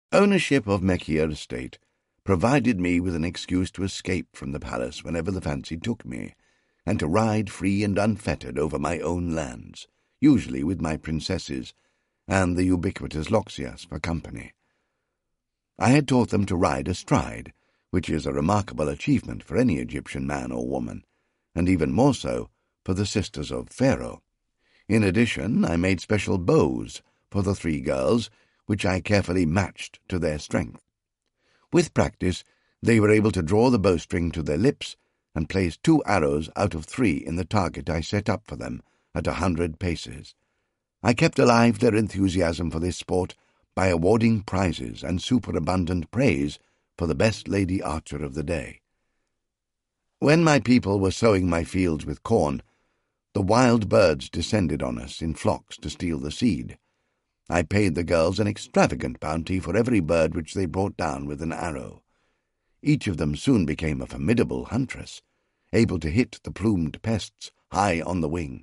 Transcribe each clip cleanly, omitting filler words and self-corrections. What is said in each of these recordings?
Ownership of Mechir estate provided me with an excuse to escape from the palace whenever the fancy took me, and to ride free and unfettered over my own lands, usually with my princesses and the ubiquitous Loxias for company. I had taught them to ride astride, which is a remarkable achievement for any Egyptian man or woman, and even more so for the sisters of Pharaoh. In addition, I made special bows for the 3 girls, which I carefully matched to their strength. With practice, they were able to draw the bowstring to their lips and place 2 arrows out of 3 in the target I set up for them at 100 paces. I kept alive their enthusiasm for this sport by awarding prizes and superabundant praise for the best lady archer of the day. When my people were sowing my fields with corn, the wild birds descended on us in flocks to steal the seed. I paid the girls an extravagant bounty for every bird which they brought down with an arrow. Each of them soon became a formidable huntress, able to hit the plumed pests high on the wing.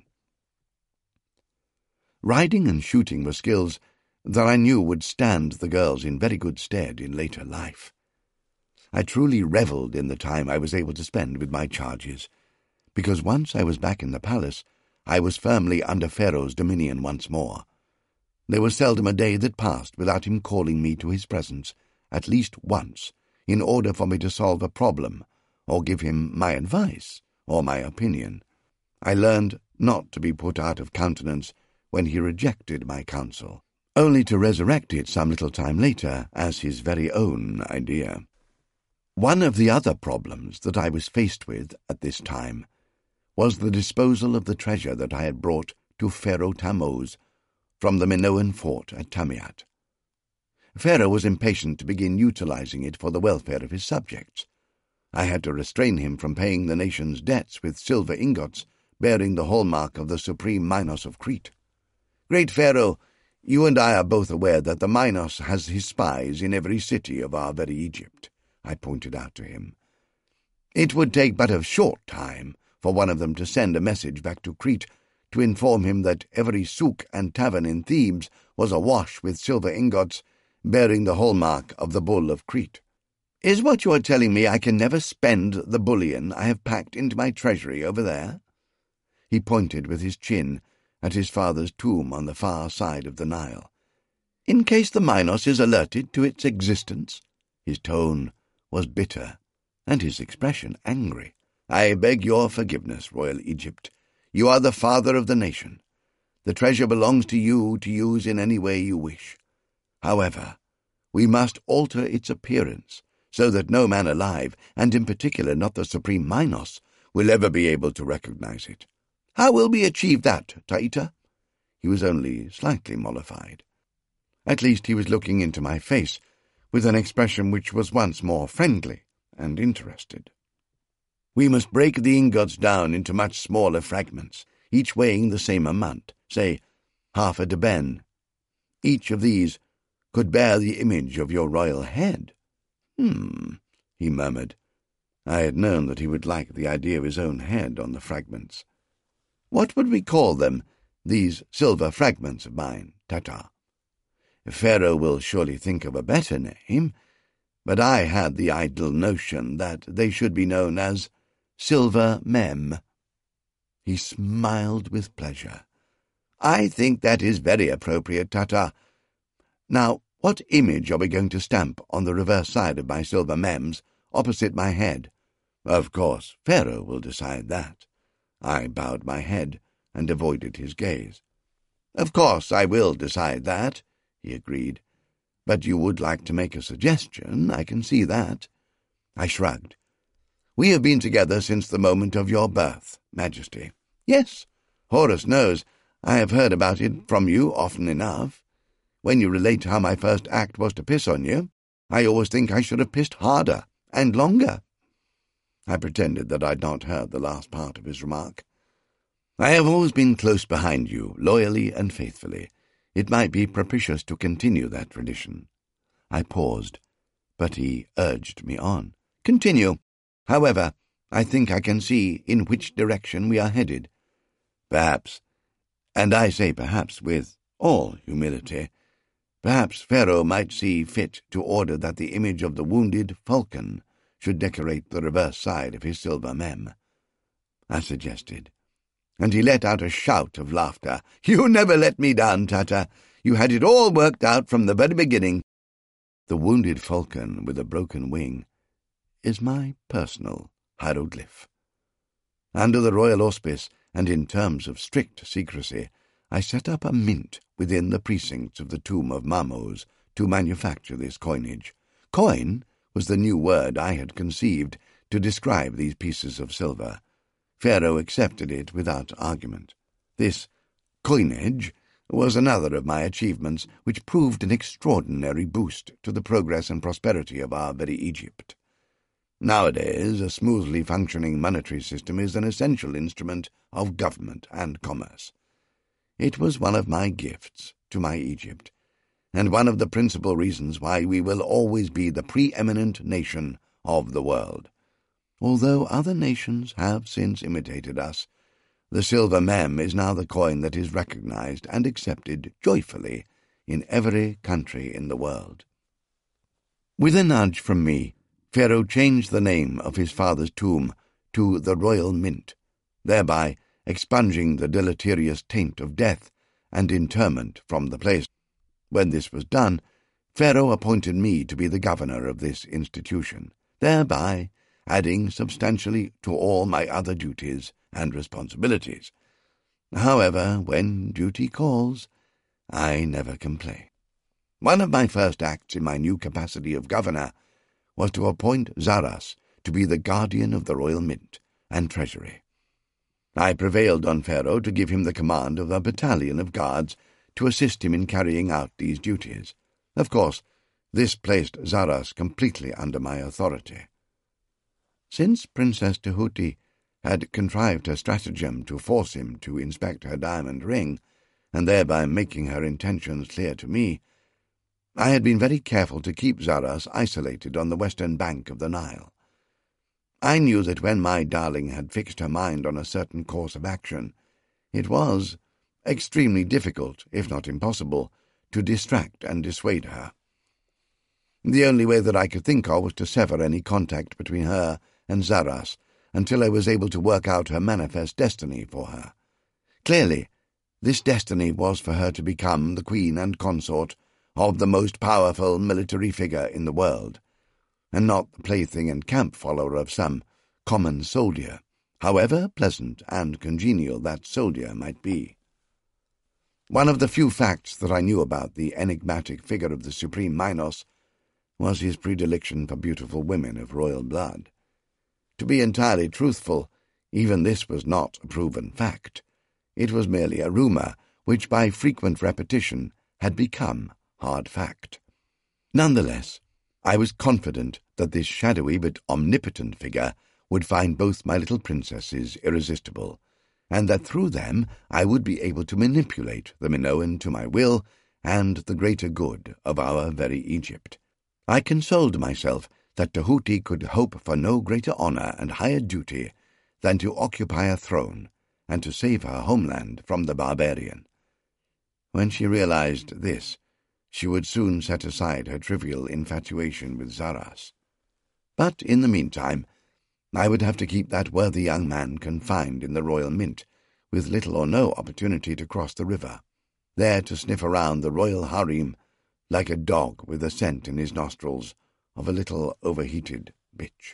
Riding and shooting were skills that I knew would stand the girls in very good stead in later life. I truly revelled in the time I was able to spend with my charges, because once I was back in the palace, I was firmly under Pharaoh's dominion once more. There was seldom a day that passed without him calling me to his presence, at least once, in order for me to solve a problem, or give him my advice, or my opinion. I learned not to be put out of countenance when he rejected my counsel, only to resurrect it some little time later as his very own idea. One of the other problems that I was faced with at this time was the disposal of the treasure that I had brought to Pharaoh Tammuz from the Minoan fort at Tamiat. Pharaoh was impatient to begin utilizing it for the welfare of his subjects. I had to restrain him from paying the nation's debts with silver ingots bearing the hallmark of the supreme Minos of Crete. Great Pharaoh, you and I are both aware that the Minos has his spies in every city of our very Egypt, I pointed out to him. It would take but a short time for one of them to send a message back to Crete to inform him that every souk and tavern in Thebes was awash with silver ingots bearing the hallmark of the bull of Crete. Is what you are telling me I can never spend the bullion I have packed into my treasury over there? He pointed with his chin at his father's tomb on the far side of the Nile. In case the Minos is alerted to its existence? His tone was bitter, and his expression angry. I beg your forgiveness, Royal Egypt. You are the father of the nation. The treasure belongs to you to use in any way you wish. However, we must alter its appearance so that no man alive, and in particular not the Supreme Minos, will ever be able to recognize it. How will we achieve that, Taita? He was only slightly mollified. At least he was looking into my face with an expression which was once more friendly and interested. We must break the ingots down into much smaller fragments, each weighing the same amount, say, half a deben. Each of these could bear the image of your royal head. He murmured. I had known that he would like the idea of his own head on the fragments. What would we call them, these silver fragments of mine, Tata? Pharaoh will surely think of a better name, but I had the idle notion that they should be known as Silver Mem. He smiled with pleasure. I think that is very appropriate, Tata. Now, what image are we going to stamp on the reverse side of my silver mems, opposite my head? Of course, Pharaoh will decide that. I bowed my head and avoided his gaze. Of course I will decide that, he agreed. But you would like to make a suggestion, I can see that. I shrugged. We have been together since the moment of your birth, Majesty. Yes, Horus knows. I have heard about it from you often enough. When you relate how my first act was to piss on you, I always think I should have pissed harder and longer. I pretended that I'd not heard the last part of his remark. I have always been close behind you, loyally and faithfully. It might be propitious to continue that tradition. I paused, but he urged me on. Continue. However, I think I can see in which direction we are headed. Perhaps, and I say perhaps with all humility, Perhaps Pharaoh might see fit to order that the image of the wounded falcon should decorate the reverse side of his silver mem, I suggested, and he let out a shout of laughter. "You never let me down, Tata. You had it all worked out from the very beginning." The wounded falcon with a broken wing is my personal hieroglyph. Under the royal auspice, and in terms of strict secrecy, I set up a mint within the precincts of the tomb of Mamos to manufacture this coinage. Coin was the new word I had conceived to describe these pieces of silver. Pharaoh accepted it without argument. This coinage was another of my achievements, which proved an extraordinary boost to the progress and prosperity of our very Egypt. Nowadays, a smoothly functioning monetary system is an essential instrument of government and commerce. It was one of my gifts to my Egypt, and one of the principal reasons why we will always be the preeminent nation of the world. Although other nations have since imitated us, the silver mem is now the coin that is recognized and accepted joyfully in every country in the world. With a nudge from me, Pharaoh changed the name of his father's tomb to the Royal Mint, thereby expunging the deleterious taint of death and interment from the place. When this was done, Pharaoh appointed me to be the governor of this institution, thereby adding substantially to all my other duties and responsibilities. However, when duty calls, I never complain. One of my first acts in my new capacity of governor was to appoint Zaras to be the guardian of the royal mint and treasury. I prevailed on Pharaoh to give him the command of a battalion of guards to assist him in carrying out these duties. Of course, this placed Zaras completely under my authority. Since Princess Tahuti had contrived her stratagem to force him to inspect her diamond ring, and thereby making her intentions clear to me, I had been very careful to keep Zaras isolated on the western bank of the Nile. I knew that when my darling had fixed her mind on a certain course of action, it was extremely difficult, if not impossible, to distract and dissuade her. The only way that I could think of was to sever any contact between her and Zaras until I was able to work out her manifest destiny for her. Clearly, this destiny was for her to become the queen and consort of the most powerful military figure in the world, and not the plaything and camp follower of some common soldier, however pleasant and congenial that soldier might be. One of the few facts that I knew about the enigmatic figure of the Supreme Minos was his predilection for beautiful women of royal blood. To be entirely truthful, even this was not a proven fact. It was merely a rumor, which by frequent repetition had become hard fact. Nonetheless, I was confident that this shadowy but omnipotent figure would find both my little princesses irresistible, and that through them I would be able to manipulate the Minoan to my will and the greater good of our very Egypt. I consoled myself that Tahuti could hope for no greater honor and higher duty than to occupy a throne and to save her homeland from the barbarian. When she realized this, she would soon set aside her trivial infatuation with Zaras. But in the meantime, I would have to keep that worthy young man confined in the royal mint, with little or no opportunity to cross the river, there to sniff around the royal harem like a dog with the scent in his nostrils of a little overheated bitch.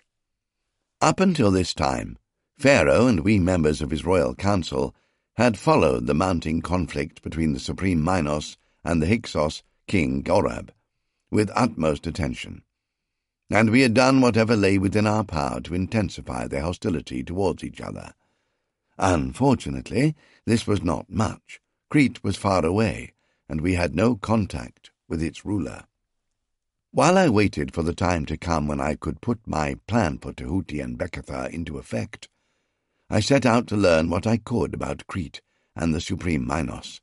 Up until this time, Pharaoh and we members of his royal council had followed the mounting conflict between the Supreme Minos and the Hyksos King Gorab with utmost attention, and we had done whatever lay within our power to intensify their hostility towards each other. Unfortunately, this was not much. Crete was far away, and we had no contact with its ruler. While I waited for the time to come when I could put my plan for Tahuti and Beketha into effect, I set out to learn what I could about Crete and the Supreme Minos.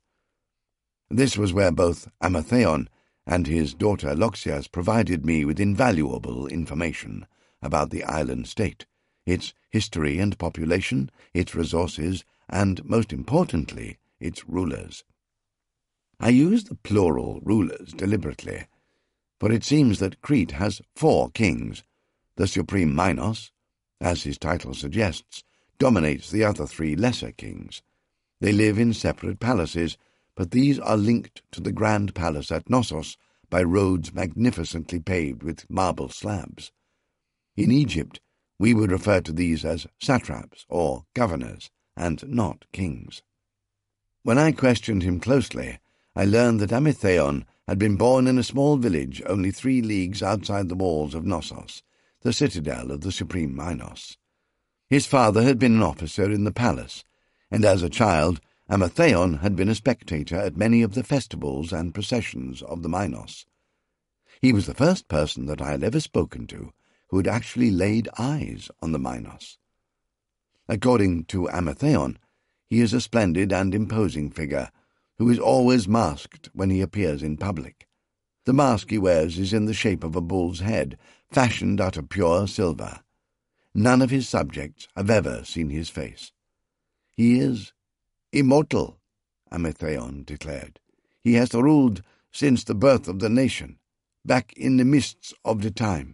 This was where both Amatheon and his daughter Loxias provided me with invaluable information about the island state, its history and population, its resources, and, most importantly, its rulers. I use the plural rulers deliberately, for it seems that Crete has 4 kings. The supreme Minos, as his title suggests, dominates the other 3 lesser kings. They live in separate palaces, but these are linked to the grand palace at Knossos by roads magnificently paved with marble slabs. In Egypt, we would refer to these as satraps or governors, and not kings. When I questioned him closely, I learned that Amythaon had been born in a small village only 3 leagues outside the walls of Knossos, the citadel of the supreme Minos. His father had been an officer in the palace, and as a child Amythaon had been a spectator at many of the festivals and processions of the Minos. He was the first person that I had ever spoken to who had actually laid eyes on the Minos. According to Amythaon, he is a splendid and imposing figure, who is always masked when he appears in public. The mask he wears is in the shape of a bull's head, fashioned out of pure silver. None of his subjects have ever seen his face. He is immortal, Amythaon declared. He has ruled since the birth of the nation, back in the mists of the time.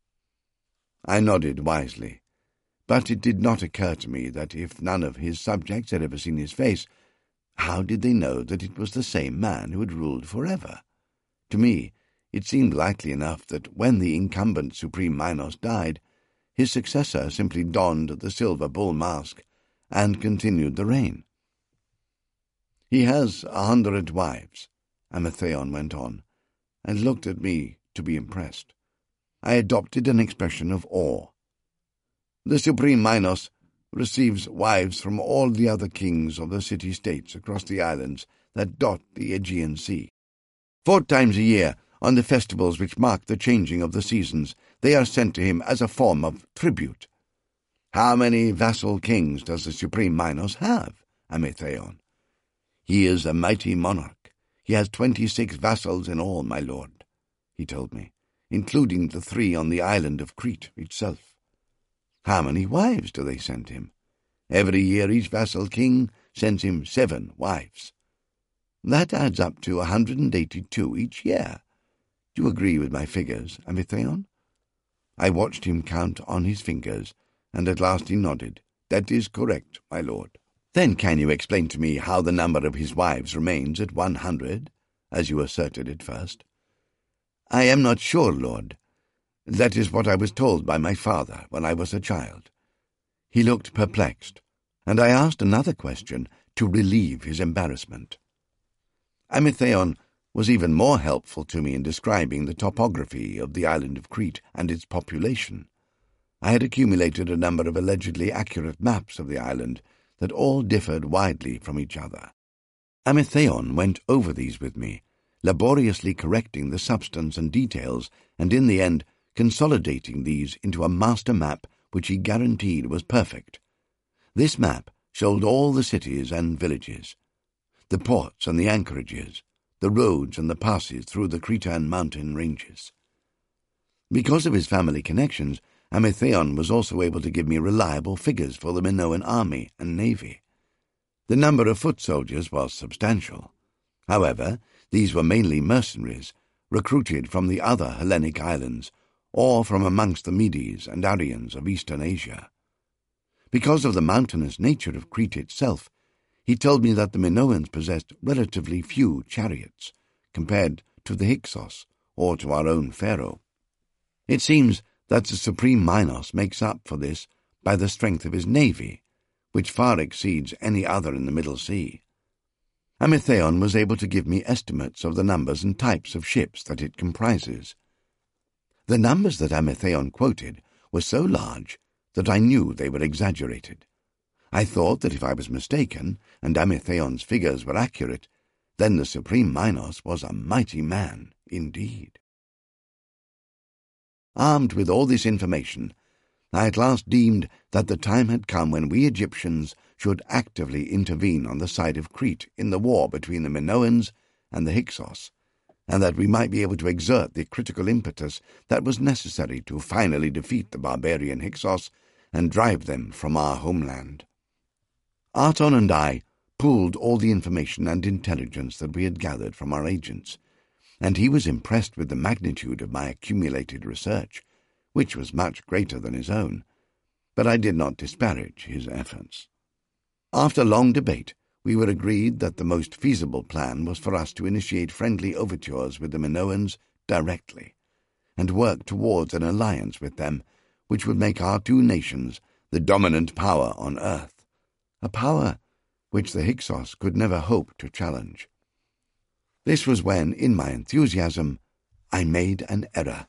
I nodded wisely, but it did not occur to me that if none of his subjects had ever seen his face, how did they know that it was the same man who had ruled forever? To me, it seemed likely enough that when the incumbent supreme Minos died, his successor simply donned the silver bull mask and continued the reign. He has 100 wives, Amythaon went on, and looked at me to be impressed. I adopted an expression of awe. The supreme Minos receives wives from all the other kings of the city-states across the islands that dot the Aegean Sea. 4 times a year, on the festivals which mark the changing of the seasons, they are sent to him as a form of tribute. How many vassal kings does the supreme Minos have, Amythaon? He is a mighty monarch. He has 26 vassals in all, my lord, he told me, including the 3 on the island of Crete itself. How many wives do they send him? Every year each vassal king sends him 7 wives. That adds up to 182 each year. Do you agree with my figures, Amythaon? I watched him count on his fingers, and at last he nodded. That is correct, my lord. Then can you explain to me how the number of his wives remains at 100, as you asserted at first? I am not sure, lord. That is what I was told by my father when I was a child. He looked perplexed, and I asked another question to relieve his embarrassment. Amythaon was even more helpful to me in describing the topography of the island of Crete and its population. I had accumulated a number of allegedly accurate maps of the island that all differed widely from each other. Amythaon went over these with me, laboriously correcting the substance and details, and in the end consolidating these into a master map which he guaranteed was perfect. This map showed all the cities and villages, the ports and the anchorages, the roads and the passes through the Cretan mountain ranges. Because of his family connections, Amythaon was also able to give me reliable figures for the Minoan army and navy. The number of foot soldiers was substantial. However, these were mainly mercenaries, recruited from the other Hellenic islands, or from amongst the Medes and Aryans of eastern Asia. Because of the mountainous nature of Crete itself, he told me that the Minoans possessed relatively few chariots, compared to the Hyksos or to our own pharaoh. It seems that the supreme Minos makes up for this by the strength of his navy, which far exceeds any other in the Middle Sea. Amythaon was able to give me estimates of the numbers and types of ships that it comprises. The numbers that Amythaon quoted were so large that I knew they were exaggerated. I thought that if I was mistaken, and Amythaon's figures were accurate, then the supreme Minos was a mighty man indeed. Armed with all this information, I at last deemed that the time had come when we Egyptians should actively intervene on the side of Crete in the war between the Minoans and the Hyksos, and that we might be able to exert the critical impetus that was necessary to finally defeat the barbarian Hyksos and drive them from our homeland. Arton and I pooled all the information and intelligence that we had gathered from our agents, and he was impressed with the magnitude of my accumulated research, which was much greater than his own, but I did not disparage his efforts. After long debate, we were agreed that the most feasible plan was for us to initiate friendly overtures with the Minoans directly, and work towards an alliance with them which would make our two nations the dominant power on Earth, a power which the Hyksos could never hope to challenge. This was when, in my enthusiasm, I made an error.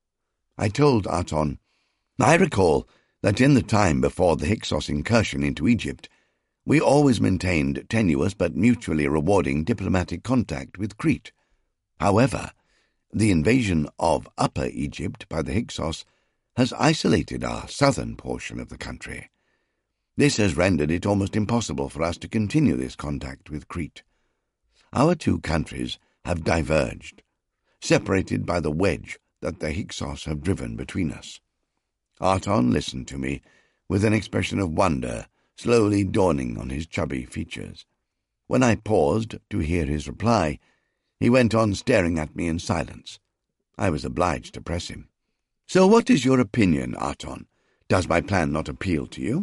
I told Aton, "I recall that in the time before the Hyksos incursion into Egypt, we always maintained tenuous but mutually rewarding diplomatic contact with Crete. However, the invasion of Upper Egypt by the Hyksos has isolated our southern portion of the country. This has rendered it almost impossible for us to continue this contact with Crete. Our two countries have diverged, separated by the wedge that the Hyksos have driven between us." Aton listened to me with an expression of wonder slowly dawning on his chubby features. When I paused to hear his reply, he went on staring at me in silence. I was obliged to press him. "So what is your opinion, Aton? Does my plan not appeal to you?"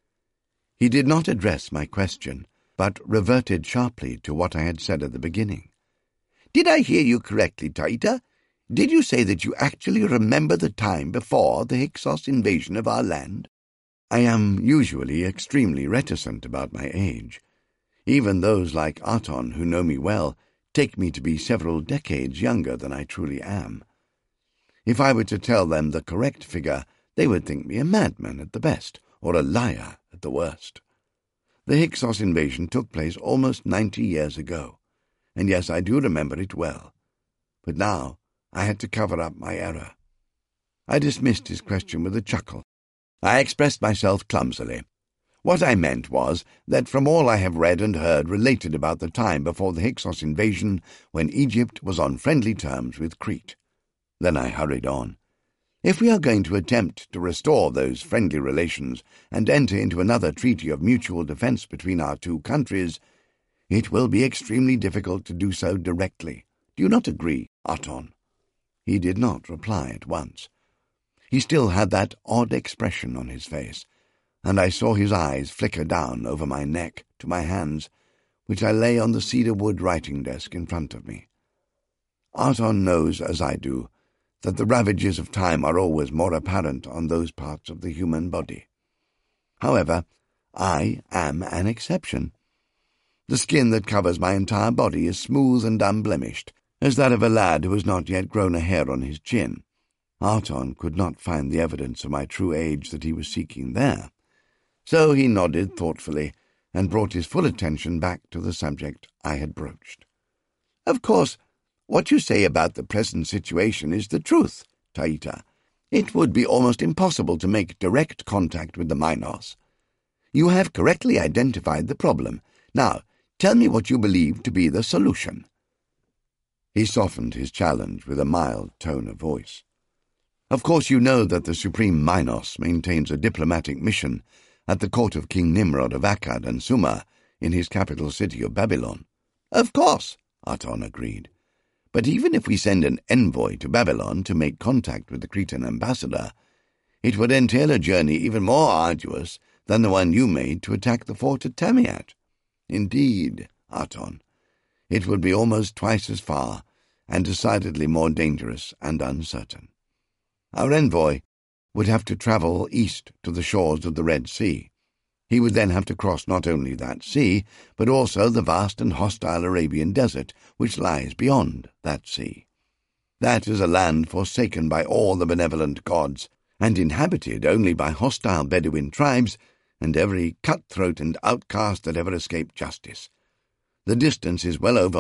He did not address my question, but reverted sharply to what I had said at the beginning. "Did I hear you correctly, Taita? Did you say that you actually remember the time before the Hyksos invasion of our land?" I am usually extremely reticent about my age. Even those like Aton, who know me well, take me to be several decades younger than I truly am. If I were to tell them the correct figure, they would think me a madman at the best, or a liar at the worst. The Hyksos invasion took place almost 90 years ago, and yes, I do remember it well. But now I had to cover up my error. I dismissed his question with a chuckle. I expressed myself clumsily. What I meant was that from all I have read and heard related about the time before the Hyksos invasion, when Egypt was on friendly terms with Crete. Then I hurried on. If we are going to attempt to restore those friendly relations and enter into another treaty of mutual defense between our two countries, it will be extremely difficult to do so directly. Do you not agree, Aton?" He did not reply at once. He still had that odd expression on his face, and I saw his eyes flicker down over my neck to my hands, which I lay on the cedar-wood writing-desk in front of me. Aton knows, as I do, that the ravages of time are always more apparent on those parts of the human body. However, I am an exception. The skin that covers my entire body is smooth and unblemished, as that of a lad who has not yet grown a hair on his chin. Aton could not find the evidence of my true age that he was seeking there, so he nodded thoughtfully and brought his full attention back to the subject I had broached. "Of course, what you say about the present situation is the truth, Taita. It would be almost impossible to make direct contact with the Minos. You have correctly identified the problem. Now, tell me what you believe to be the solution." He softened his challenge with a mild tone of voice. "Of course you know that the Supreme Minos maintains a diplomatic mission at the court of King Nimrod of Akkad and Sumer in his capital city of Babylon." "Of course," Aton agreed. "But even if we send an envoy to Babylon to make contact with the Cretan ambassador, it would entail a journey even more arduous than the one you made to attack the fort at Tamiat. Indeed, Aton, it would be almost twice as far and decidedly more dangerous and uncertain. Our envoy would have to travel east to the shores of the Red Sea. He would then have to cross not only that sea, but also the vast and hostile Arabian desert which lies beyond that sea. That is a land forsaken by all the benevolent gods, and inhabited only by hostile Bedouin tribes and every cutthroat and outcast that ever escaped justice. The distance is well over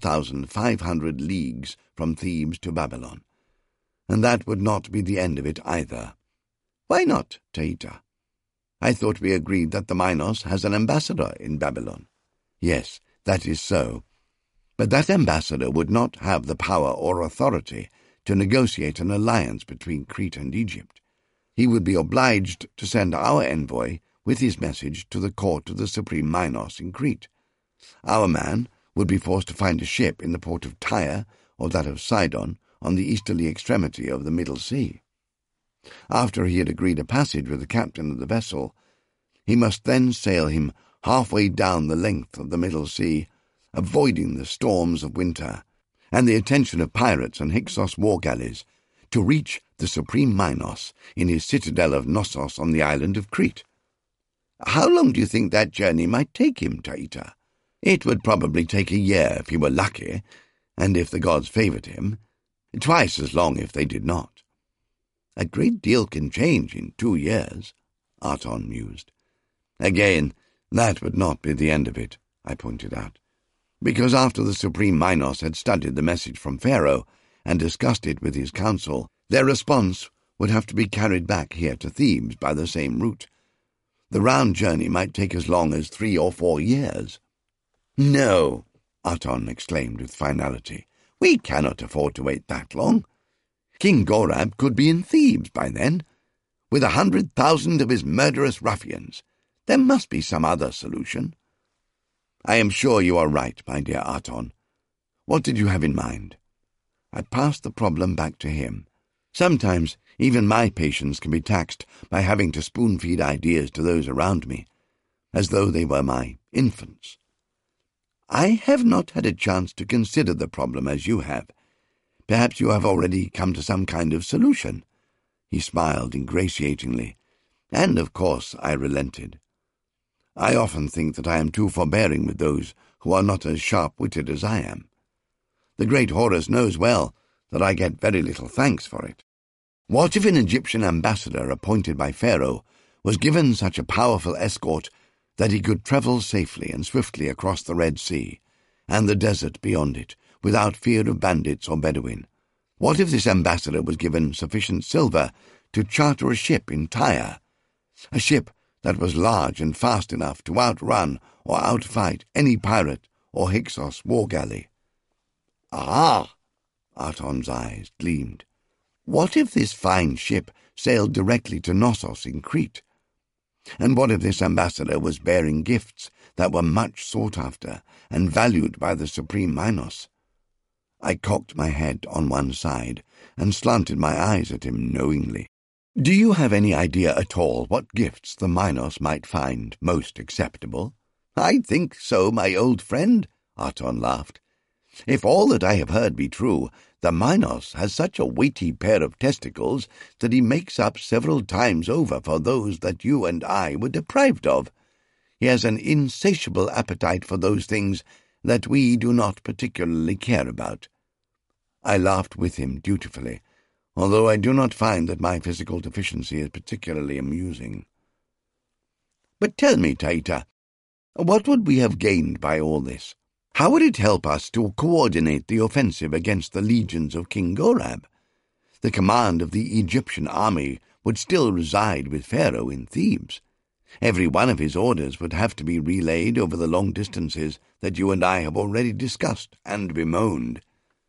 1,500 leagues from Thebes to Babylon, and that would not be the end of it either. Why not, Taita? I thought we agreed that the Minos has an ambassador in Babylon. Yes, that is so. But that ambassador would not have the power or authority to negotiate an alliance between Crete and Egypt. He would be obliged to send our envoy with his message to the court of the Supreme Minos in Crete. Our man would be forced to find a ship in the port of Tyre or that of Sidon on the easterly extremity of the Middle Sea. After he had agreed a passage with the captain of the vessel, he must then sail him halfway down the length of the Middle Sea, avoiding the storms of winter and the attention of pirates and Hyksos war galleys, to reach the supreme Minos in his citadel of Knossos on the island of Crete. How long do you think that journey might take him, Taita? It would probably take a year if he were lucky, and if the gods favoured him, twice as long if they did not. A great deal can change in 2 years, Aton mused. Again, that would not be the end of it, I pointed out, because after the supreme Minos had studied the message from Pharaoh and discussed it with his council, their response would have to be carried back here to Thebes by the same route. The round journey might take as long as 3 or 4 years. No, Aton exclaimed with finality. We cannot afford to wait that long. King Gorab could be in Thebes by then, with 100,000 of his murderous ruffians. There must be some other solution. I am sure you are right, my dear Aton. What did you have in mind? I passed the problem back to him. Sometimes even my patience can be taxed by having to spoon-feed ideas to those around me, as though they were my infants. I have not had a chance to consider the problem as you have. Perhaps you have already come to some kind of solution. He smiled ingratiatingly, and of course I relented. I often think that I am too forbearing with those who are not as sharp-witted as I am. The great Horus knows well that I get very little thanks for it. What if an Egyptian ambassador appointed by Pharaoh was given such a powerful escort that he could travel safely and swiftly across the Red Sea and the desert beyond it without fear of bandits or Bedouin? What if this ambassador was given sufficient silver to charter a ship in Tyre, a ship that was large and fast enough to outrun or outfight any pirate or Hyksos war galley? Ah! Aton's eyes gleamed. What if this fine ship sailed directly to Knossos in Crete? And what if this ambassador was bearing gifts that were much sought after and valued by the supreme Minos? I cocked my head on one side and slanted my eyes at him knowingly. Do you have any idea at all what gifts the Minos might find most acceptable? I think so, my old friend, Aton laughed. If all that I have heard be true, the Minos has such a weighty pair of testicles that he makes up several times over for those that you and I were deprived of. He has an insatiable appetite for those things that we do not particularly care about. I laughed with him dutifully, although I do not find that my physical deficiency is particularly amusing. But tell me, Taita, what would we have gained by all this? How would it help us to coordinate the offensive against the legions of King Gorab? The command of the Egyptian army would still reside with Pharaoh in Thebes. Every one of his orders would have to be relayed over the long distances that you and I have already discussed and bemoaned.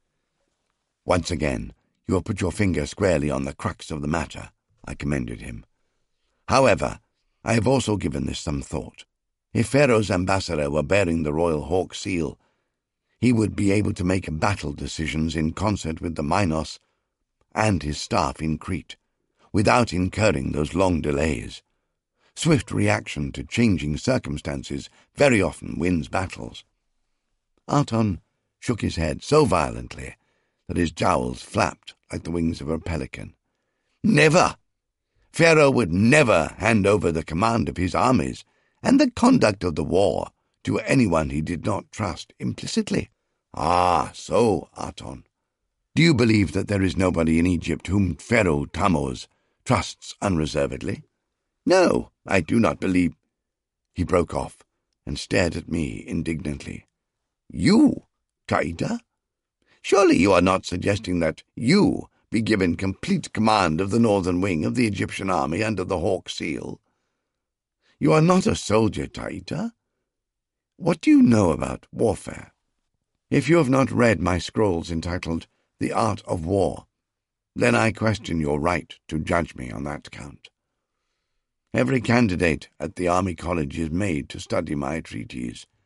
Once again, you have put your finger squarely on the crux of the matter, I commended him. However, I have also given this some thought. If Pharaoh's ambassador were bearing the royal hawk seal, he would be able to make battle decisions in concert with the Minos and his staff in Crete, without incurring those long delays. Swift reaction to changing circumstances very often wins battles. Aton shook his head so violently that his jowls flapped like the wings of a pelican. Never! Pharaoh would never hand over the command of his armies and the conduct of the war to anyone he did not trust implicitly. Ah, so, Aton. Do you believe that there is nobody in Egypt whom Pharaoh Tammuz trusts unreservedly? No, I do not believe— He broke off and stared at me indignantly. You, Taita? Surely you are not suggesting that you be given complete command of the northern wing of the Egyptian army under the hawk seal? You are not a soldier, Taita. What do you know about warfare? If you have not read my scrolls entitled The Art of War, then I question your right to judge me on that count. Every candidate at the Army College is made to study my treatise.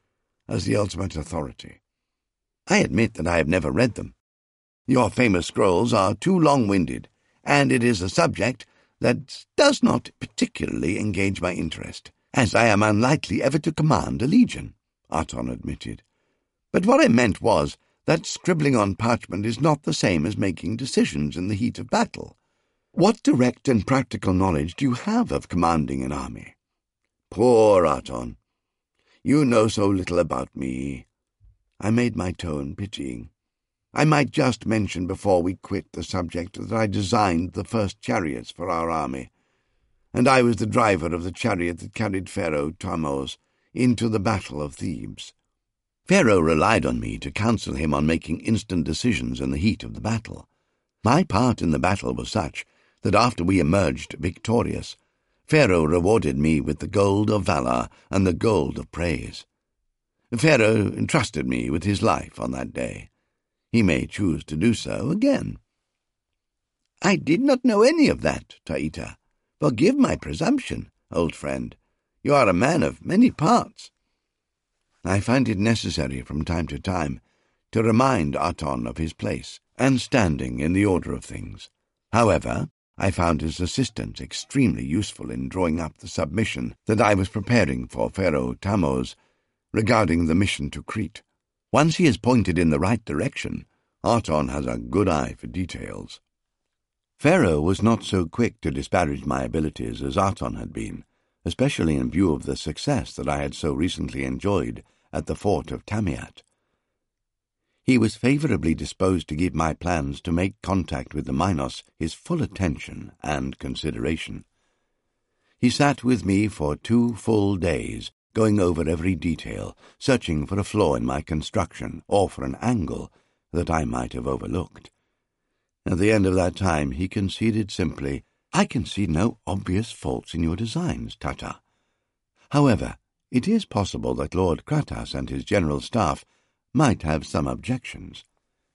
as the ultimate authority. I admit that I have never read them. Your famous scrolls are too long-winded, and it is a subject that does not particularly engage my interest, as I am unlikely ever to command a legion, Aton admitted. But what I meant was that scribbling on parchment is not the same as making decisions in the heat of battle. What direct and practical knowledge do you have of commanding an army? Poor Aton, you know so little about me. I made my tone pitying. I might just mention before we quit the subject that I designed the first chariots for our army, and I was the driver of the chariot that carried Pharaoh Thamos into the Battle of Thebes. Pharaoh relied on me to counsel him on making instant decisions in the heat of the battle. My part in the battle was such that after we emerged victorious, Pharaoh rewarded me with the gold of valor and the gold of praise. Pharaoh entrusted me with his life on that day. He may choose to do so again. I did not know any of that, Taita. Forgive my presumption, old friend. You are a man of many parts. I find it necessary from time to time to remind Aton of his place and standing in the order of things. However, I found his assistance extremely useful in drawing up the submission that I was preparing for Pharaoh Thamos regarding the mission to Crete. Once he is pointed in the right direction, Aton has a good eye for details. Pharaoh was not so quick to disparage my abilities as Aton had been, especially in view of the success that I had so recently enjoyed at the fort of Tamiat. He was favourably disposed to give my plans to make contact with the Minos his full attention and consideration. He sat with me for 2 full days, going over every detail, searching for a flaw in my construction or for an angle that I might have overlooked. At the end of that time he conceded simply, "I can see no obvious faults in your designs, Tata. However, it is possible that Lord Kratas and his general staff might have some objections."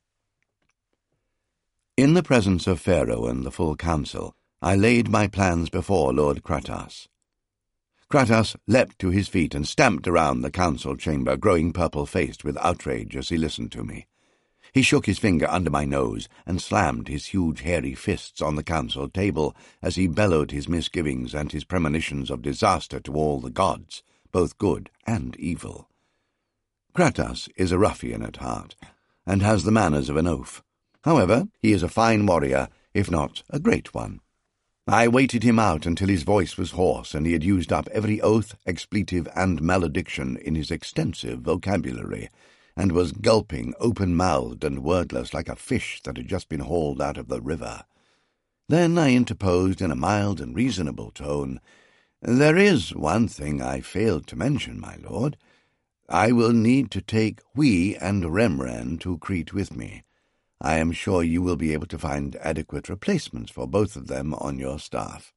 In the presence of Pharaoh and the full council, I laid my plans before Lord Kratas. Kratas leapt to his feet and stamped around the council chamber, growing purple-faced with outrage as he listened to me. He shook his finger under my nose and slammed his huge hairy fists on the council table as he bellowed his misgivings and his premonitions of disaster to all the gods, both good and evil. Kratas is a ruffian at heart, and has the manners of an oaf. However, he is a fine warrior, if not a great one. I waited him out until his voice was hoarse and he had used up every oath, expletive, and malediction in his extensive vocabulary, and was gulping open-mouthed and wordless like a fish that had just been hauled out of the river. Then I interposed in a mild and reasonable tone, "There is one thing I failed to mention, my lord. I will need to take Hui and Remren to Crete with me. I am sure you will be able to find adequate replacements for both of them on your staff."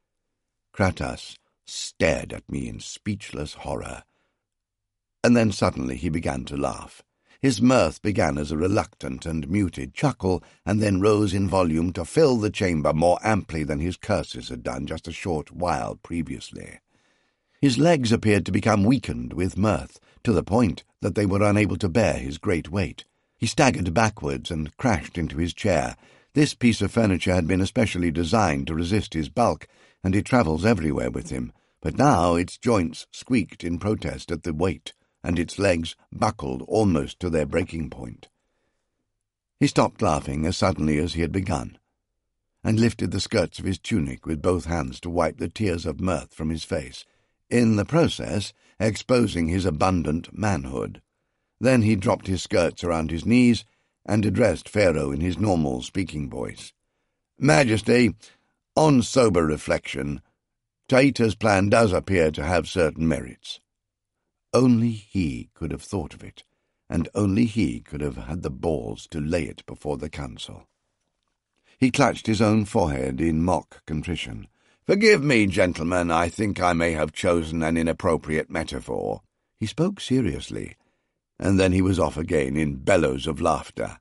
Kratas stared at me in speechless horror, and then suddenly he began to laugh. His mirth began as a reluctant and muted chuckle, and then rose in volume to fill the chamber more amply than his curses had done just a short while previously. His legs appeared to become weakened with mirth, to the point that they were unable to bear his great weight. He staggered backwards and crashed into his chair. This piece of furniture had been especially designed to resist his bulk, and he travels everywhere with him, but now its joints squeaked in protest at the weight, and its legs buckled almost to their breaking point. He stopped laughing as suddenly as he had begun, and lifted the skirts of his tunic with both hands to wipe the tears of mirth from his face, in the process exposing his abundant manhood. Then he dropped his skirts around his knees and addressed Pharaoh in his normal speaking voice. "Majesty, on sober reflection, Taita's plan does appear to have certain merits." Only he could have thought of it, and only he could have had the balls to lay it before the council. He clutched his own forehead in mock contrition. "Forgive me, gentlemen, I think I may have chosen an inappropriate metaphor." He spoke seriously, and then he was off again in bellows of laughter.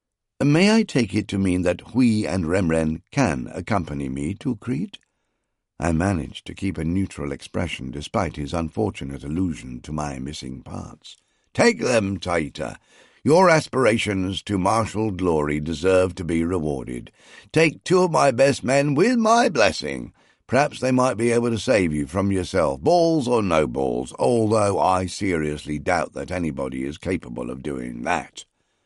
"May I take it to mean that Hui and Remren can accompany me to Crete?" I managed to keep a neutral expression despite his unfortunate allusion to my missing parts. "Take them, Taita. Your aspirations to martial glory deserve to be rewarded. Take 2 of my best men with my blessing. Perhaps they might be able to save you from yourself, balls or no balls, although I seriously doubt that anybody is capable of doing that."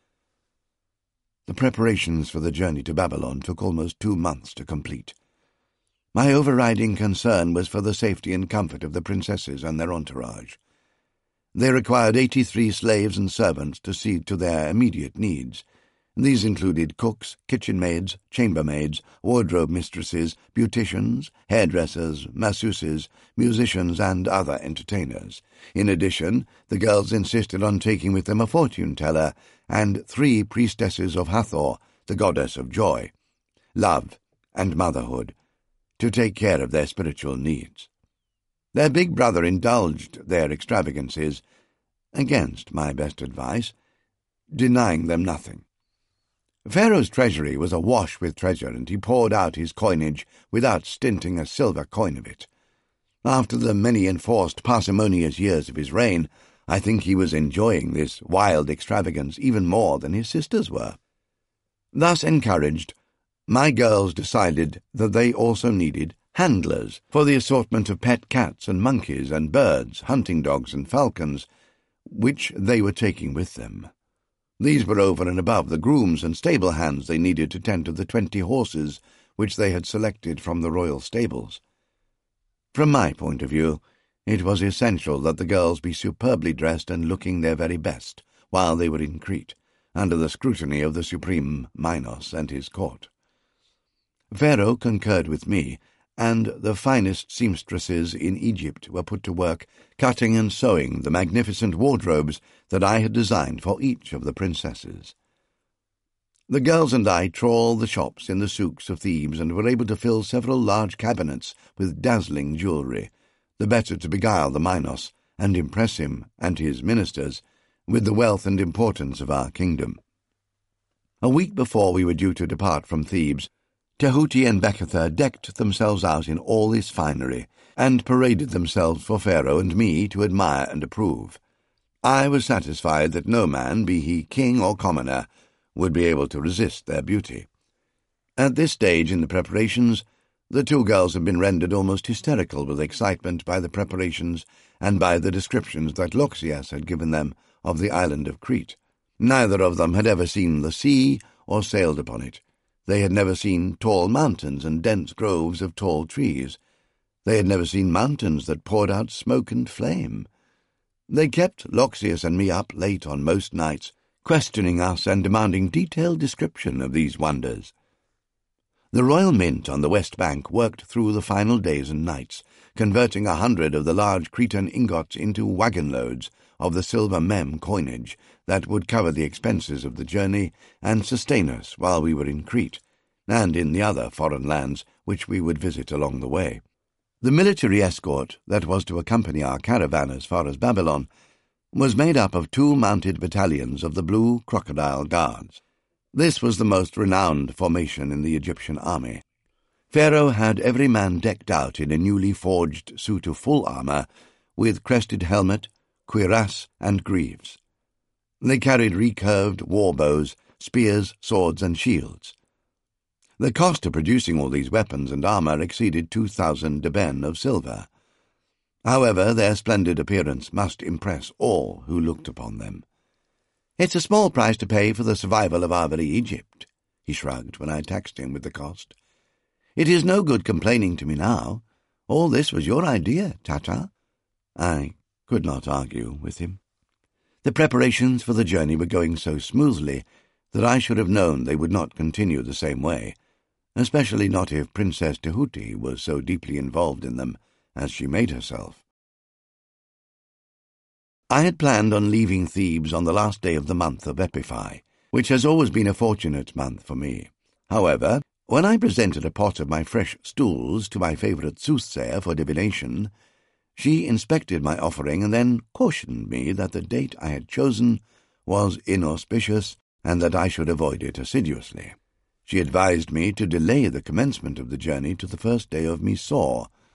The preparations for the journey to Babylon took almost 2 months to complete. My overriding concern was for the safety and comfort of the princesses and their entourage. They required 83 slaves and servants to see to their immediate needs. These included cooks, kitchen maids, chambermaids, wardrobe mistresses, beauticians, hairdressers, masseuses, musicians, and other entertainers. In addition, the girls insisted on taking with them a fortune-teller and 3 priestesses of Hathor, the goddess of joy, love, and motherhood, to take care of their spiritual needs. Their big brother indulged their extravagances, against my best advice, denying them nothing. Pharaoh's treasury was awash with treasure, and he poured out his coinage without stinting a silver coin of it. After the many enforced parsimonious years of his reign, I think he was enjoying this wild extravagance even more than his sisters were. Thus encouraged, my girls decided that they also needed handlers for the assortment of pet cats and monkeys and birds, hunting dogs and falcons, which they were taking with them. These were over and above the grooms and stable hands they needed to tend to the 20 horses which they had selected from the royal stables. From my point of view, it was essential that the girls be superbly dressed and looking their very best while they were in Crete, under the scrutiny of the supreme Minos and his court. Pharaoh concurred with me, and the finest seamstresses in Egypt were put to work cutting and sewing the magnificent wardrobes that I had designed for each of the princesses. The girls and I trawled the shops in the souks of Thebes and were able to fill several large cabinets with dazzling jewellery, the better to beguile the Minos and impress him and his ministers with the wealth and importance of our kingdom. A week before we were due to depart from Thebes, Tehuti and Bekether decked themselves out in all this finery, and paraded themselves for Pharaoh and me to admire and approve. I was satisfied that no man, be he king or commoner, would be able to resist their beauty. At this stage in the preparations, the 2 girls had been rendered almost hysterical with excitement by the preparations and by the descriptions that Loxias had given them of the island of Crete. Neither of them had ever seen the sea or sailed upon it. They had never seen tall mountains and dense groves of tall trees. They had never seen mountains that poured out smoke and flame. They kept Loxias and me up late on most nights, questioning us and demanding detailed description of these wonders. The Royal Mint on the West Bank worked through the final days and nights, converting 100 of the large Cretan ingots into wagon-loads of the silver mem coinage that would cover the expenses of the journey and sustain us while we were in Crete, and in the other foreign lands which we would visit along the way. The military escort that was to accompany our caravan as far as Babylon was made up of 2 mounted battalions of the Blue Crocodile Guards. This was the most renowned formation in the Egyptian army. Pharaoh had every man decked out in a newly forged suit of full armour, with crested helmet, cuirass, and greaves. They carried recurved war bows, spears, swords, and shields. The cost of producing all these weapons and armour exceeded 2,000 deben of silver. However, their splendid appearance must impress all who looked upon them. "It's a small price to pay for the survival of our very Egypt," he shrugged when I taxed him with the cost. "It is no good complaining to me now. All this was your idea, Tata." I could not argue with him. The preparations for the journey were going so smoothly that I should have known they would not continue the same way, especially not if Princess Tehuti was so deeply involved in them as she made herself. I had planned on leaving Thebes on the last day of the month of Epiphi, which has always been a fortunate month for me. However, when I presented a pot of my fresh stools to my favourite soothsayer for divination, she inspected my offering and then cautioned me that the date I had chosen was inauspicious and that I should avoid it assiduously. She advised me to delay the commencement of the journey to the first day of Misor,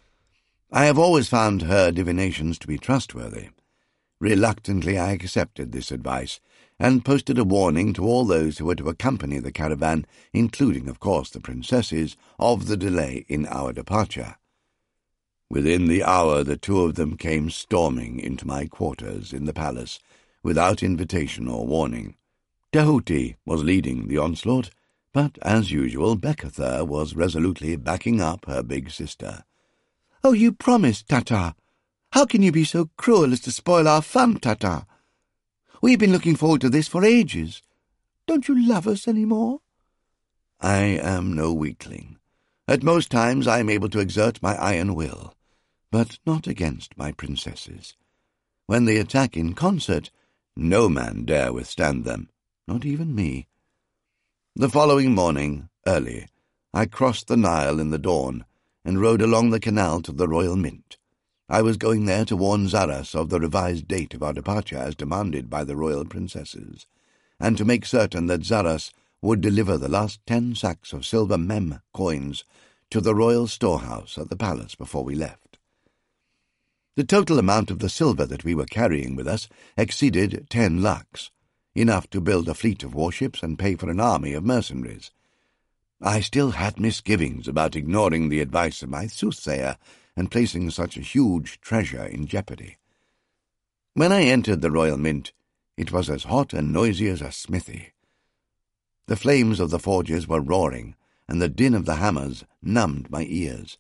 I have always found her divinations to be trustworthy. Reluctantly I accepted this advice, and posted a warning to all those who were to accompany the caravan, including, of course, the princesses, of the delay in our departure. Within the hour the two of them came storming into my quarters in the palace, without invitation or warning. Tahuti was leading the onslaught, but, as usual, Bekather was resolutely backing up her big sister. "Oh, you promised, Tata! How can you be so cruel as to spoil our fun, Tata? We've been looking forward to this for ages. Don't you love us any more?" I am no weakling. At most times I am able to exert my iron will, but not against my princesses. When they attack in concert, no man dare withstand them, not even me. The following morning, early, I crossed the Nile in the dawn and rode along the canal to the Royal Mint. I was going there to warn Zaras of the revised date of our departure as demanded by the royal princesses, and to make certain that Zaras would deliver the last 10 sacks of silver mem coins to the royal storehouse at the palace before we left. The total amount of the silver that we were carrying with us exceeded 10 lakhs, enough to build a fleet of warships and pay for an army of mercenaries. I still had misgivings about ignoring the advice of my soothsayer and placing such a huge treasure in jeopardy. When I entered the Royal Mint, it was as hot and noisy as a smithy. The flames of the forges were roaring, and the din of the hammers numbed my ears.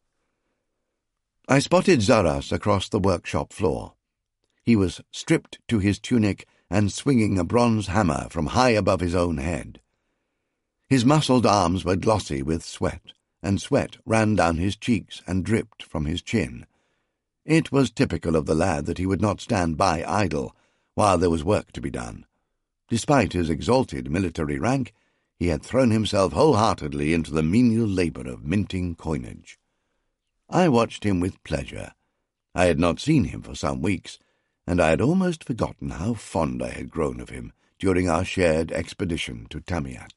I spotted Zaras across the workshop floor. He was stripped to his tunic and swinging a bronze hammer from high above his own head. His muscled arms were glossy with sweat, and sweat ran down his cheeks and dripped from his chin. It was typical of the lad that he would not stand by idle while there was work to be done. Despite his exalted military rank, he had thrown himself wholeheartedly into the menial labour of minting coinage. I watched him with pleasure. I had not seen him for some weeks, and I had almost forgotten how fond I had grown of him during our shared expedition to Tamiat.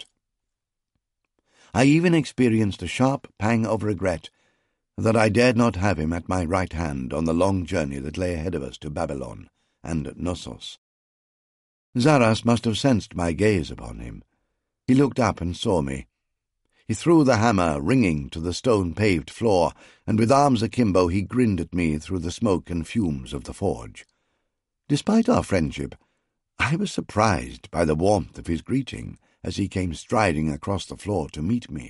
I even experienced a sharp pang of regret that I dared not have him at my right hand on the long journey that lay ahead of us to Babylon and Knossos. Zaras must have sensed my gaze upon him. He looked up and saw me. He threw the hammer ringing to the stone-paved floor, and with arms akimbo he grinned at me through the smoke and fumes of the forge. Despite our friendship, I was surprised by the warmth of his greeting as he came striding across the floor to meet me.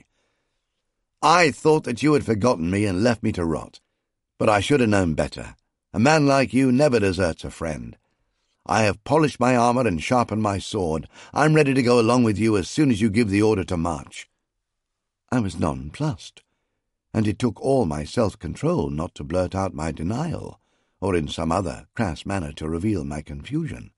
"I thought that you had forgotten me and left me to rot, but I should have known better. A man like you never deserts a friend. I have polished my armour and sharpened my sword. I'm ready to go along with you as soon as you give the order to march." I was nonplussed, and it took all my self-control not to blurt out my denial, or in some other crass manner to reveal my confusion.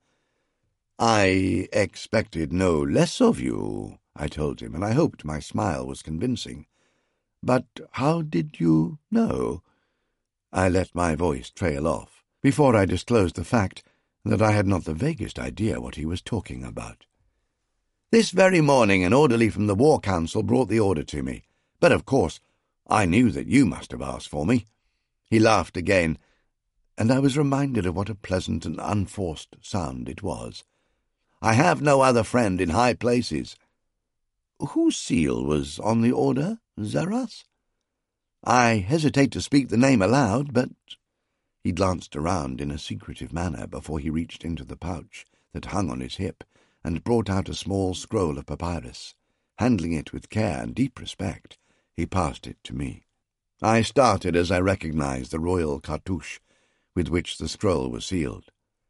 "I expected no less of you," I told him, and I hoped my smile was convincing. "But how did you know?" I let my voice trail off before I disclosed the fact that I had not the vaguest idea what he was talking about. "This very morning an orderly from the War Council brought the order to me, but of course I knew that you must have asked for me." He laughed again, and I was reminded of what a pleasant and unforced sound it was. "I have no other friend in high places." "Whose seal was on the order, Zaras?" "I hesitate to speak the name aloud, but—" He glanced around in a secretive manner before he reached into the pouch that hung on his hip and brought out a small scroll of papyrus. Handling it with care and deep respect, he passed it to me. I started as I recognized the royal cartouche with which the scroll was sealed.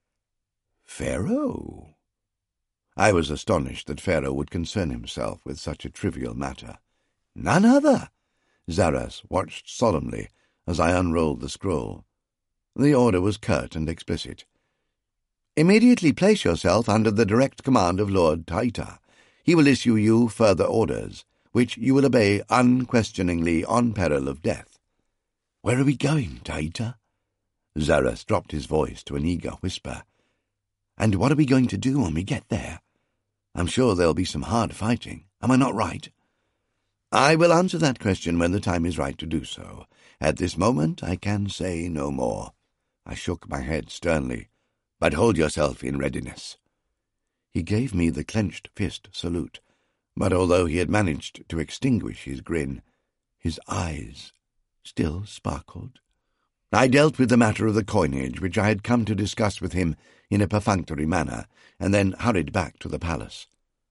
"Pharaoh?" I was astonished that Pharaoh would concern himself with such a trivial matter. "None other." Zaras watched solemnly as I unrolled the scroll. The order was curt and explicit. "Immediately place yourself under the direct command of Lord Taita. He will issue you further orders, which you will obey unquestioningly on peril of death." "Where are we going, Taita?" Zaras dropped his voice to an eager whisper. "And what are we going to do when we get there? I'm sure there'll be some hard fighting. Am I not right?" I will answer that question when the time is right to do so. At this moment I can say no more. I shook my head sternly. But hold yourself in readiness. He gave me the clenched fist salute, but although he had managed to extinguish his grin, his eyes still sparkled. I dealt with the matter of the coinage, which I had come to discuss with him in a perfunctory manner, and then hurried back to the palace.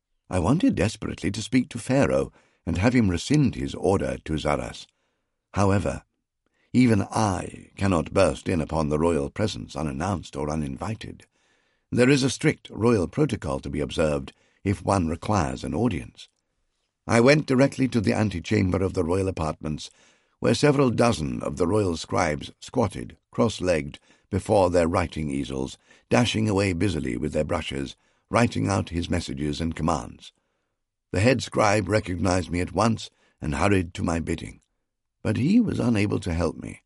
I wanted desperately to speak to Pharaoh and have him rescind his order to Zaras. However, even I cannot burst in upon the royal presence unannounced or uninvited. There is a strict royal protocol to be observed if one requires an audience. I went directly to the antechamber of the royal apartments, where several dozen of the royal scribes squatted, cross-legged, before their writing easels, dashing away busily with their brushes, writing out his messages and commands. The head scribe recognized me at once and hurried to my bidding, but he was unable to help me.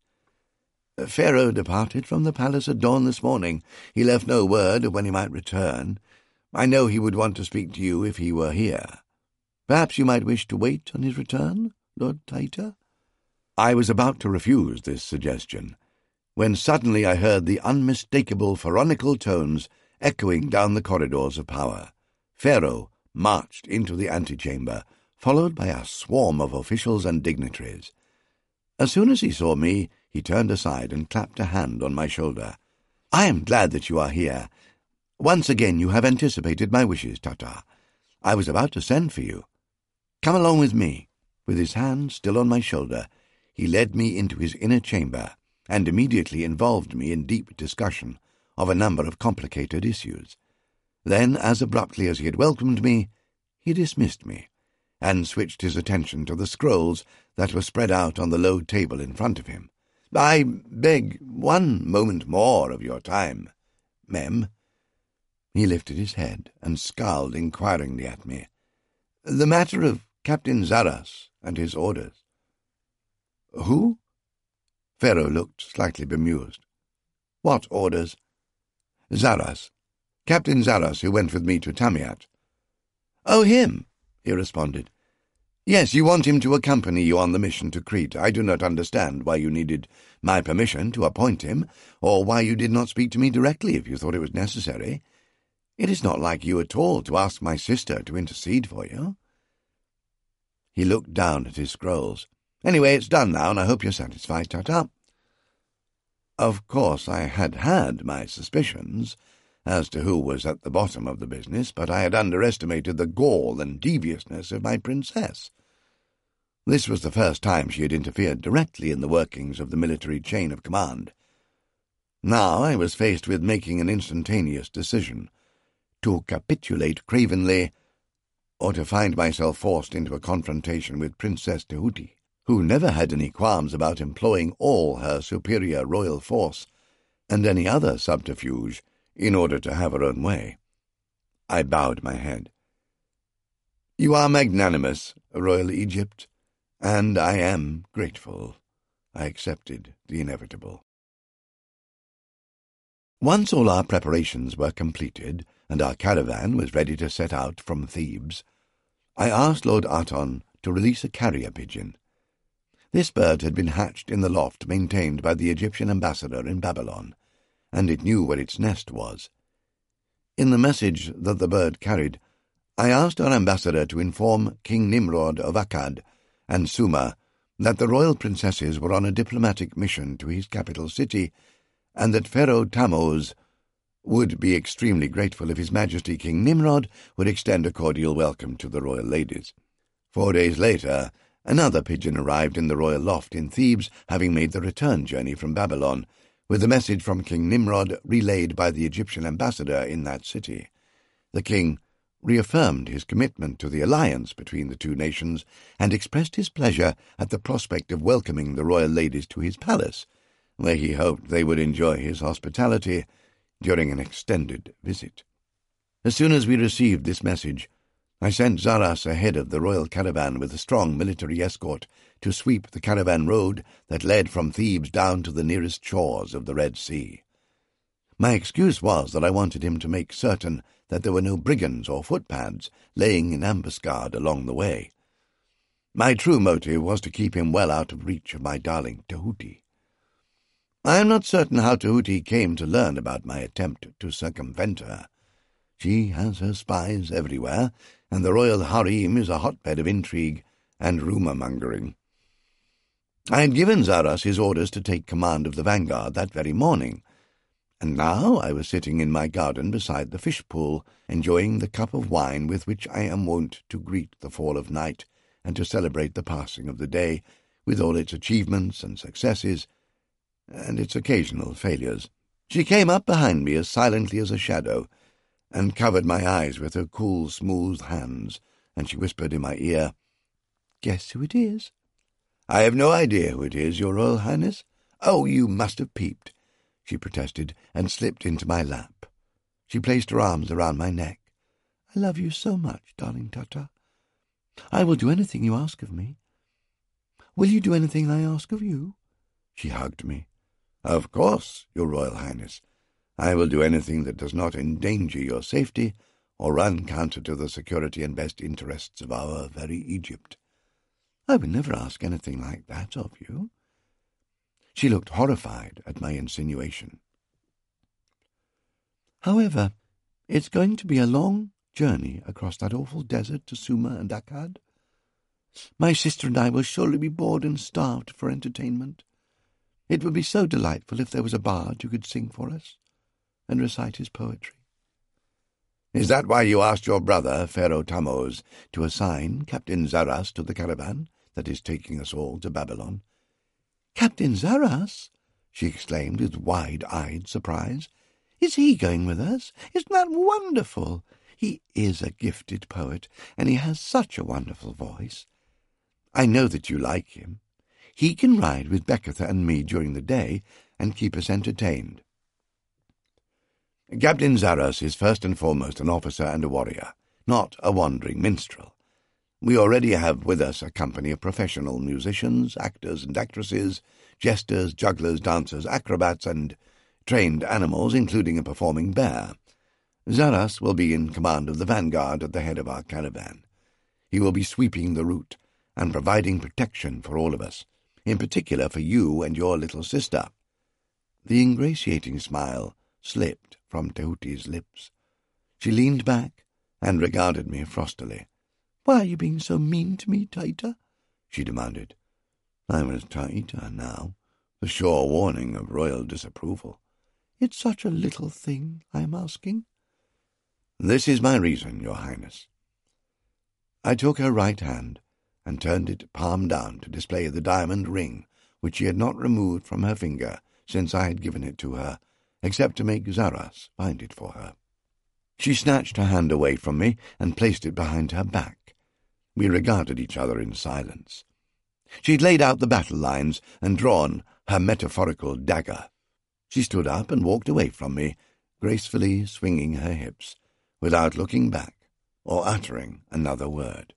Pharaoh departed from the palace at dawn this morning. He left no word of when he might return. I know he would want to speak to you if he were here. Perhaps you might wish to wait on his return, Lord Taita?" I was about to refuse this suggestion, when suddenly I heard the unmistakable pharaonical tones echoing down the corridors of power. Pharaoh marched into the antechamber, followed by a swarm of officials and dignitaries. As soon as he saw me, he turned aside and clapped a hand on my shoulder. "I am glad that you are here. Once again you have anticipated my wishes, Tata. I was about to send for you. Come along with me." With his hand still on my shoulder, he led me into his inner chamber and immediately involved me in deep discussion of a number of complicated issues. Then, as abruptly as he had welcomed me, he dismissed me and switched his attention to the scrolls that were spread out on the low table in front of him. "I beg 1 moment more of your time, Mem." He lifted his head and scowled inquiringly at me. "The matter of Captain Zaras and his orders." "Who?" Pharaoh looked slightly bemused. "What orders?" "Zaras. Captain Zaras, who went with me to Tamiat." "Oh, him," he responded. "Yes, you want him to accompany you on the mission to Crete. I do not understand why you needed my permission to appoint him, or why you did not speak to me directly if you thought it was necessary. It is not like you at all to ask my sister to intercede for you." He looked down at his scrolls. "Anyway, it's done now, and I hope you're satisfied, Tata." Of course, I had my suspicions as to who was at the bottom of the business, but I had underestimated the gall and deviousness of my princess. This was the first time she had interfered directly in the workings of the military chain of command. Now I was faced with making an instantaneous decision, to capitulate cravenly, or to find myself forced into a confrontation with Princess Tehuti, who never had any qualms about employing all her superior royal force and any other subterfuge in order to have her own way. I bowed my head. "You are magnanimous, Royal Egypt, and I am grateful." I accepted the inevitable. Once all our preparations were completed, and our caravan was ready to set out from Thebes, I asked Lord Aton to release a carrier pigeon. This bird had been hatched in the loft maintained by the Egyptian ambassador in Babylon, and it knew where its nest was. In the message that the bird carried, I asked our ambassador to inform King Nimrod of Akkad and Sumer that the royal princesses were on a diplomatic mission to his capital city, and that Pharaoh Tammuz would be extremely grateful if His Majesty King Nimrod would extend a cordial welcome to the royal ladies. 4 days later, another pigeon arrived in the royal loft in Thebes, having made the return journey from Babylon, with a message from King Nimrod relayed by the Egyptian ambassador in that city. The king reaffirmed his commitment to the alliance between the two nations and expressed his pleasure at the prospect of welcoming the royal ladies to his palace, where he hoped they would enjoy his hospitality during an extended visit. As soon as we received this message, I sent Zaras ahead of the royal caravan with a strong military escort to sweep the caravan road that led from Thebes down to the nearest shores of the Red Sea. My excuse was that I wanted him to make certain that there were no brigands or footpads laying in ambuscade along the way. My true motive was to keep him well out of reach of my darling Tahuti. I am not certain how Tahuti came to learn about my attempt to circumvent her. She has her spies everywhere, and the royal harem is a hotbed of intrigue and rumour-mongering. I had given Zaras his orders to take command of the vanguard that very morning, and now I was sitting in my garden beside the fish-pool, enjoying the cup of wine with which I am wont to greet the fall of night and to celebrate the passing of the day, with all its achievements and successes, and its occasional failures. She came up behind me as silently as a shadow, and covered my eyes with her cool, smooth hands, and she whispered in my ear, "Guess who it is?" "I have no idea who it is, Your Royal Highness." "Oh, you must have peeped," she protested, and slipped into my lap. She placed her arms around my neck. "I love you so much, darling Tata. I will do anything you ask of me. Will you do anything I ask of you?" She hugged me. "Of course, Your Royal Highness. I will do anything that does not endanger your safety or run counter to the security and best interests of our very Egypt." "I would never ask anything like that of you." She looked horrified at my insinuation. "However, it's going to be a long journey across that awful desert to Suma and Akkad. My sister and I will surely be bored and starved for entertainment. It would be so delightful if there was a bard who could sing for us and recite his poetry." "Is that why you asked your brother, Pharaoh Tammuz, to assign Captain Zaras to the caravan that is taking us all to Babylon?" "Captain Zaras?" she exclaimed with wide-eyed surprise. "Is he going with us? Isn't that wonderful? He is a gifted poet, and he has such a wonderful voice. I know that you like him. He can ride with Beketha and me during the day and keep us entertained." "Captain Zaras is first and foremost an officer and a warrior, not a wandering minstrel. We already have with us a company of professional musicians, actors and actresses, jesters, jugglers, dancers, acrobats, and trained animals, including a performing bear. Zaras will be in command of the vanguard at the head of our caravan. He will be sweeping the route and providing protection for all of us, in particular for you and your little sister." The ingratiating smile slipped from Tehuti's lips. She leaned back and regarded me frostily. "Why are you being so mean to me, Taita?" she demanded. I was Taita now, the sure warning of royal disapproval. "It's such a little thing I am asking." "This is my reason, Your Highness." I took her right hand and turned it palm down to display the diamond ring which she had not removed from her finger since I had given it to her, except to make Zaras find it for her. She snatched her hand away from me and placed it behind her back. We regarded each other in silence. She'd laid out the battle lines and drawn her metaphorical dagger. She stood up and walked away from me, gracefully swinging her hips, without looking back or uttering another word.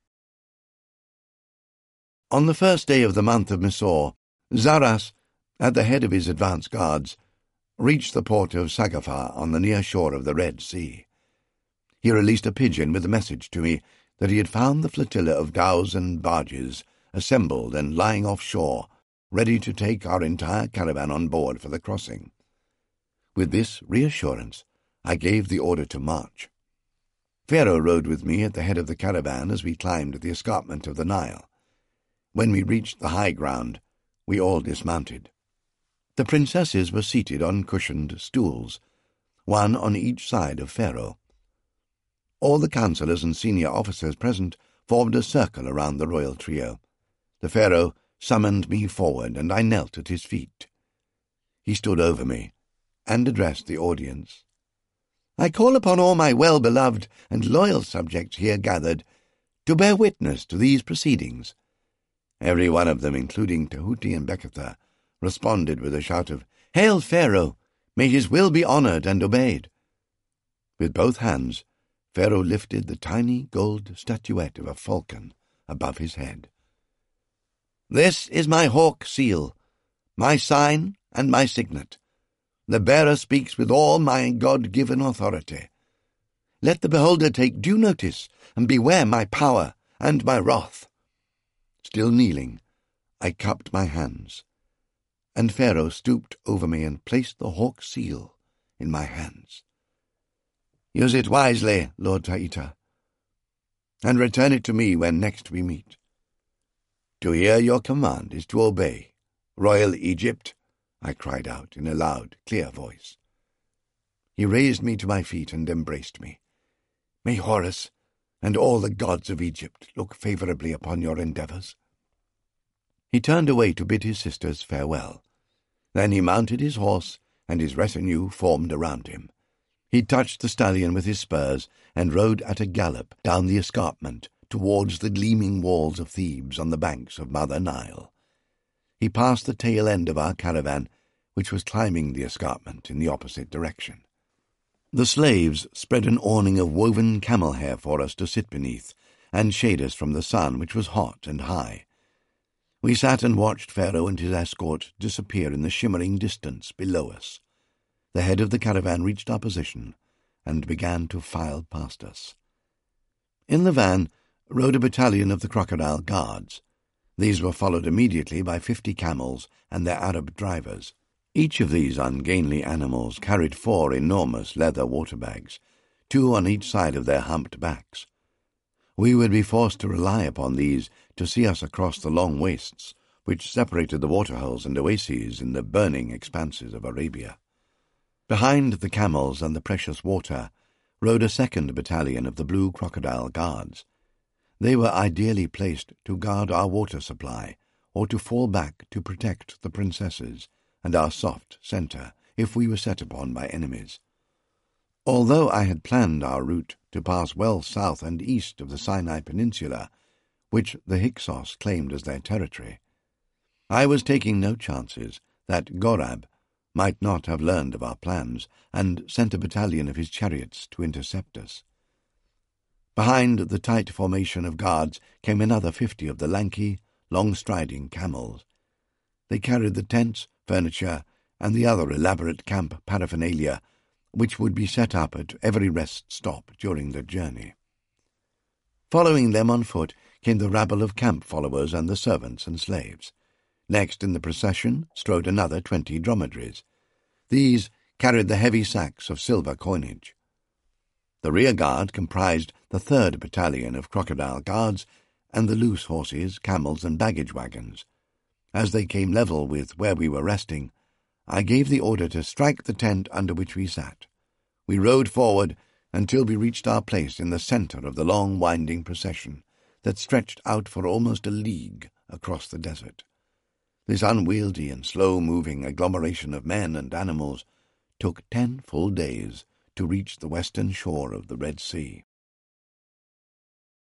On the first day of the month of Misor, Zaras, at the head of his advance guards, reached the port of Sagafar on the near shore of the Red Sea. He released a pigeon with a message to me that he had found the flotilla of dhows and barges assembled and lying offshore, ready to take our entire caravan on board for the crossing. With this reassurance, I gave the order to march. Pharaoh rode with me at the head of the caravan as we climbed the escarpment of the Nile. When we reached the high ground, we all dismounted. The princesses were seated on cushioned stools, one on each side of Pharaoh. All the councillors and senior officers present formed a circle around the royal trio. The Pharaoh summoned me forward, and I knelt at his feet. He stood over me and addressed the audience. "I call upon all my well-beloved and loyal subjects here gathered to bear witness to these proceedings." Every one of them, including Tahuti and Beketha, responded with a shout of, "Hail, Pharaoh! May his will be honoured and obeyed." With both hands, Pharaoh lifted the tiny gold statuette of a falcon above his head. "This is my hawk seal, my sign and my signet. The bearer speaks with all my God-given authority. Let the beholder take due notice and beware my power and my wrath." Still kneeling, I cupped my hands, and Pharaoh stooped over me and placed the hawk seal in my hands. "Use it wisely, Lord Taita, and return it to me when next we meet. To hear your command is to obey, Royal Egypt," I cried out in a loud, clear voice. He raised me to my feet and embraced me. "May Horus and all the gods of Egypt look favourably upon your endeavours." He turned away to bid his sisters farewell. Then he mounted his horse, and his retinue formed around him. He touched the stallion with his spurs and rode at a gallop down the escarpment towards the gleaming walls of Thebes on the banks of Mother Nile. He passed the tail end of our caravan, which was climbing the escarpment in the opposite direction. The slaves spread an awning of woven camel hair for us to sit beneath, and shade us from the sun, which was hot and high. We sat and watched Pharaoh and his escort disappear in the shimmering distance below us. The head of the caravan reached our position and began to file past us. In the van rode a battalion of the Crocodile Guards. These were followed immediately by 50 camels and their Arab drivers. Each of these ungainly animals carried 4 enormous leather water-bags, 2 on each side of their humped backs. We would be forced to rely upon these to see us across the long wastes which separated the waterholes and oases in the burning expanses of Arabia. Behind the camels and the precious water rode a second battalion of the Blue Crocodile Guards. They were ideally placed to guard our water supply or to fall back to protect the princesses and our soft centre if we were set upon by enemies. Although I had planned our route to pass well south and east of the Sinai Peninsula, which the Hyksos claimed as their territory, I was taking no chances that Gorab might not have learned of our plans and sent a battalion of his chariots to intercept us. Behind the tight formation of guards came another 50 of the lanky, long-striding camels. They carried the tents, furniture, and the other elaborate camp paraphernalia which would be set up at every rest stop during the journey. Following them on foot came the rabble of camp followers and the servants and slaves. Next in the procession strode another 20 dromedaries. These carried the heavy sacks of silver coinage. The rear guard comprised the 3rd Battalion of Crocodile Guards and the loose horses, camels, and baggage wagons. As they came level with where we were resting, I gave the order to strike the tent under which we sat. We rode forward until we reached our place in the centre of the long, winding procession that stretched out for almost a league across the desert. This unwieldy and slow-moving agglomeration of men and animals took 10 full days to reach the western shore of the Red Sea.